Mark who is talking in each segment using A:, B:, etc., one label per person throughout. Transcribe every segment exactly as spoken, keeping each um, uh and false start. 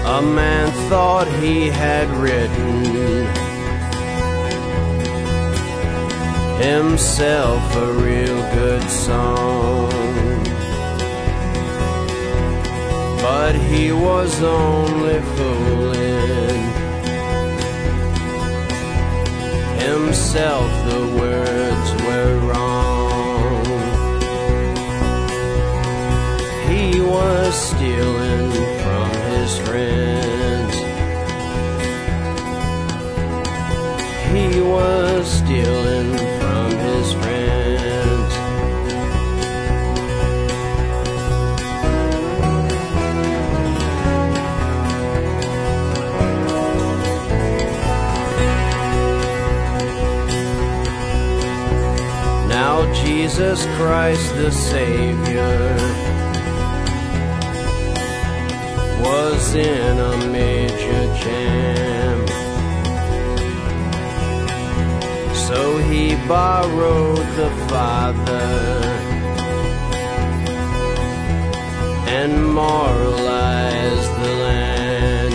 A: A man thought he had written himself a real good song, but he was only fooling himself. The words were wrong. He was stealing from his friends. He was stealing from his friends. Now Jesus Christ the Savior was in a major jam, so he borrowed the Father and moralized the land.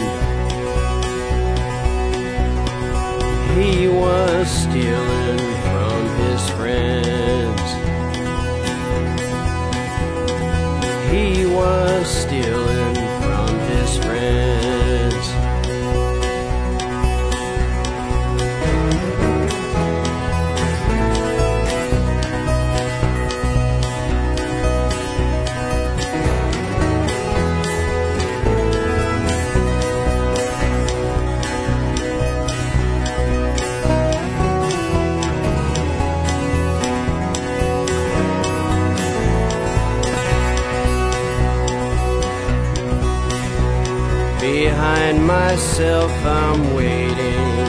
A: He was stealing from his friends. He was stealing from his friends. Behind myself I'm waiting,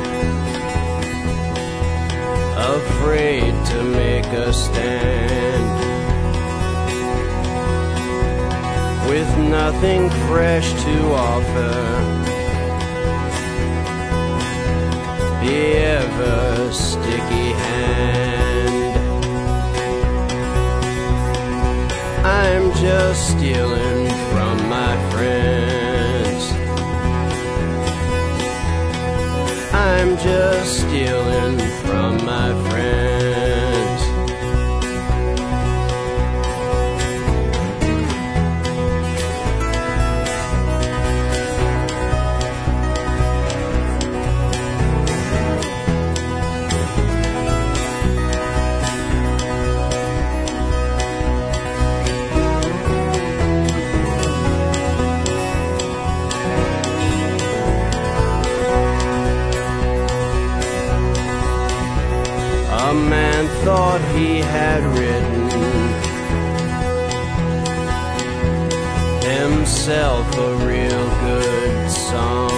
A: afraid to make a stand, with nothing fresh to offer, the ever sticky hand. I'm just stealing from my friends. I'm just stealing from my friends. A man thought he had written himself a real good song,